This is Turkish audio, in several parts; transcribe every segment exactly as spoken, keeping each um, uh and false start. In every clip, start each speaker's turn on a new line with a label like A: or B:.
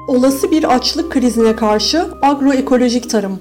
A: Olası bir açlık krizine karşı agroekolojik tarım.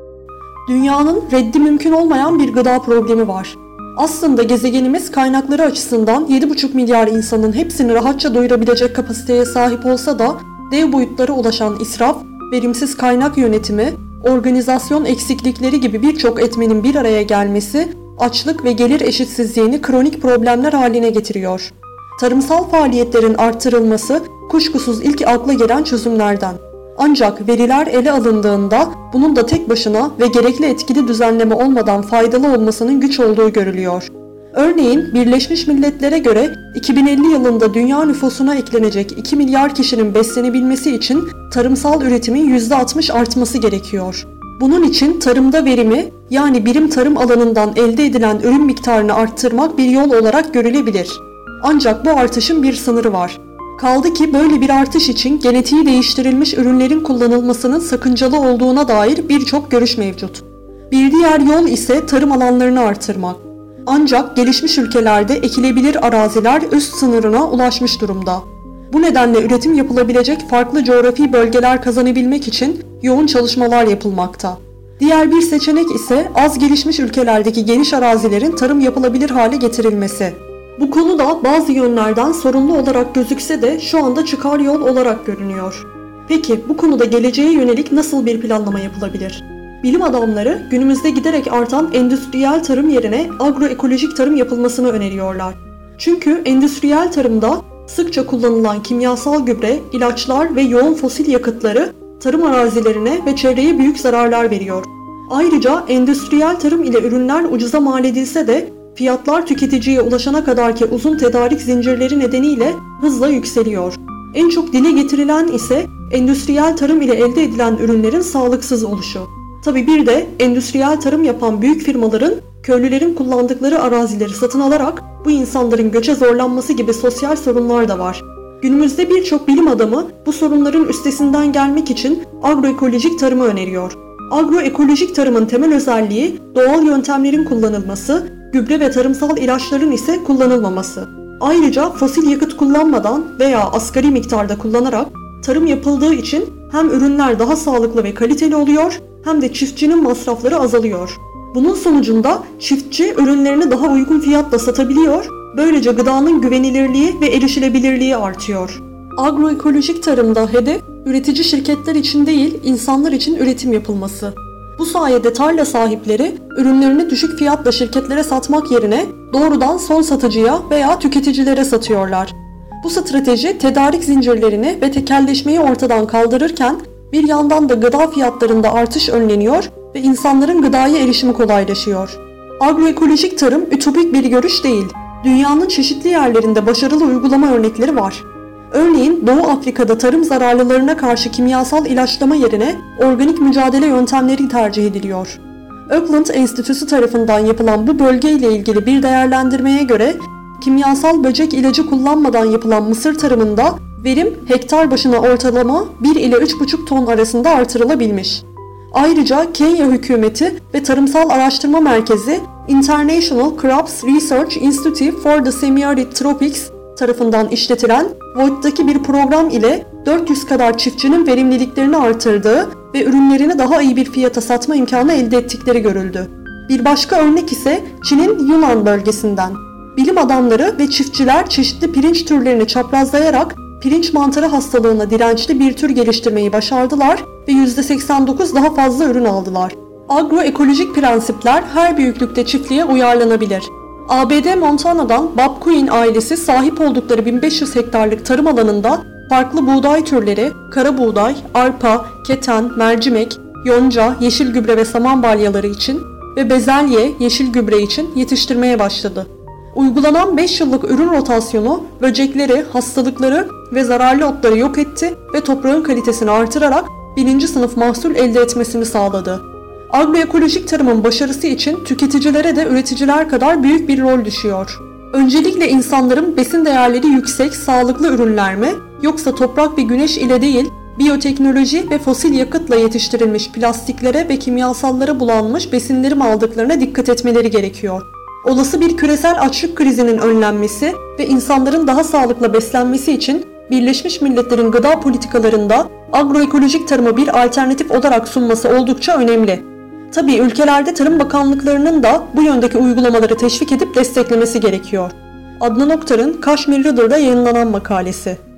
A: Dünyanın reddi mümkün olmayan bir gıda problemi var. Aslında gezegenimiz kaynakları açısından yedi buçuk milyar insanın hepsini rahatça doyurabilecek kapasiteye sahip olsa da dev boyutlara ulaşan israf, verimsiz kaynak yönetimi, organizasyon eksiklikleri gibi birçok etmenin bir araya gelmesi açlık ve gelir eşitsizliğini kronik problemler haline getiriyor. Tarımsal faaliyetlerin arttırılması kuşkusuz ilk akla gelen çözümlerden. Ancak veriler ele alındığında bunun da tek başına ve gerekli etkili düzenleme olmadan faydalı olmasının güç olduğu görülüyor. Örneğin Birleşmiş Milletler'e göre iki bin elli yılında dünya nüfusuna eklenecek iki milyar kişinin beslenebilmesi için tarımsal üretimin yüzde altmış artması gerekiyor. Bunun için tarımda verimi, yani birim tarım alanından elde edilen ürün miktarını arttırmak bir yol olarak görülebilir. Ancak bu artışın bir sınırı var. Kaldı ki böyle bir artış için genetiği değiştirilmiş ürünlerin kullanılmasının sakıncalı olduğuna dair birçok görüş mevcut. Bir diğer yol ise tarım alanlarını artırmak. Ancak gelişmiş ülkelerde ekilebilir araziler üst sınırına ulaşmış durumda. Bu nedenle üretim yapılabilecek farklı coğrafi bölgeler kazanabilmek için yoğun çalışmalar yapılmakta. Diğer bir seçenek ise az gelişmiş ülkelerdeki geniş arazilerin tarım yapılabilir hale getirilmesi. Bu konu da bazı yönlerden sorunlu olarak gözükse de şu anda çıkar yol olarak görünüyor. Peki bu konuda geleceğe yönelik nasıl bir planlama yapılabilir? Bilim adamları günümüzde giderek artan endüstriyel tarım yerine agroekolojik tarım yapılmasını öneriyorlar. Çünkü endüstriyel tarımda sıkça kullanılan kimyasal gübre, ilaçlar ve yoğun fosil yakıtları tarım arazilerine ve çevreye büyük zararlar veriyor. Ayrıca endüstriyel tarım ile ürünler ucuza mal edilse de fiyatlar tüketiciye ulaşana kadarki uzun tedarik zincirleri nedeniyle hızla yükseliyor. En çok dile getirilen ise endüstriyel tarım ile elde edilen ürünlerin sağlıksız oluşu. Tabii bir de endüstriyel tarım yapan büyük firmaların köylülerin kullandıkları arazileri satın alarak bu insanların göçe zorlanması gibi sosyal sorunlar da var. Günümüzde birçok bilim adamı bu sorunların üstesinden gelmek için agroekolojik tarımı öneriyor. Agroekolojik tarımın temel özelliği doğal yöntemlerin kullanılması, gübre ve tarımsal ilaçların ise kullanılmaması. Ayrıca fosil yakıt kullanmadan veya asgari miktarda kullanarak tarım yapıldığı için hem ürünler daha sağlıklı ve kaliteli oluyor hem de çiftçinin masrafları azalıyor. Bunun sonucunda çiftçi ürünlerini daha uygun fiyatla satabiliyor, böylece gıdanın güvenilirliği ve erişilebilirliği artıyor. Agroekolojik tarımda hedef üretici şirketler için değil, insanlar için üretim yapılması. Bu sayede tarla sahipleri ürünlerini düşük fiyatla şirketlere satmak yerine doğrudan son satıcıya veya tüketicilere satıyorlar. Bu strateji tedarik zincirlerini ve tekelleşmeyi ortadan kaldırırken bir yandan da gıda fiyatlarında artış önleniyor ve insanların gıdaya erişimi kolaylaşıyor. Agroekolojik tarım ütopik bir görüş değil. Dünyanın çeşitli yerlerinde başarılı uygulama örnekleri var. Örneğin Doğu Afrika'da tarım zararlılarına karşı kimyasal ilaçlama yerine organik mücadele yöntemleri tercih ediliyor. Oakland Enstitüsü tarafından yapılan bu bölgeyle ilgili bir değerlendirmeye göre kimyasal böcek ilacı kullanmadan yapılan mısır tarımında verim hektar başına ortalama bir ile üç buçuk ton arasında artırılabilmiş. Ayrıca Kenya hükümeti ve Tarımsal Araştırma Merkezi International Crops Research Institute for the Semi-Arid Tropics tarafından işletilen Voigt'taki bir program ile dört yüz kadar çiftçinin verimliliklerini artırdığı ve ürünlerini daha iyi bir fiyata satma imkanı elde ettikleri görüldü. Bir başka örnek ise Çin'in Yunnan bölgesinden. Bilim adamları ve çiftçiler çeşitli pirinç türlerini çaprazlayarak pirinç mantarı hastalığına dirençli bir tür geliştirmeyi başardılar ve yüzde seksen dokuz daha fazla ürün aldılar. Agroekolojik prensipler her büyüklükte çiftliğe uyarlanabilir. A B D Montana'dan Bob Quinn ailesi sahip oldukları bin beş yüz hektarlık tarım alanında farklı buğday türleri, kara buğday, arpa, keten, mercimek, yonca, yeşil gübre ve saman balyaları için ve bezelye, yeşil gübre için yetiştirmeye başladı. Uygulanan beş yıllık ürün rotasyonu böcekleri, hastalıkları ve zararlı otları yok etti ve toprağın kalitesini artırarak birinci sınıf mahsul elde etmesini sağladı. Agroekolojik tarımın başarısı için tüketicilere de üreticiler kadar büyük bir rol düşüyor. Öncelikle insanların besin değerleri yüksek, sağlıklı ürünler mi, yoksa toprak ve güneş ile değil, biyoteknoloji ve fosil yakıtla yetiştirilmiş plastiklere ve kimyasallara bulanmış besinleri mi aldıklarına dikkat etmeleri gerekiyor. Olası bir küresel açlık krizinin önlenmesi ve insanların daha sağlıklı beslenmesi için Birleşmiş Milletler'in gıda politikalarında agroekolojik tarımı bir alternatif olarak sunması oldukça önemli. Tabii ülkelerde tarım bakanlıklarının da bu yöndeki uygulamaları teşvik edip desteklemesi gerekiyor. Adnan Oktar'ın Kashmir Reader'da yayınlanan makalesi.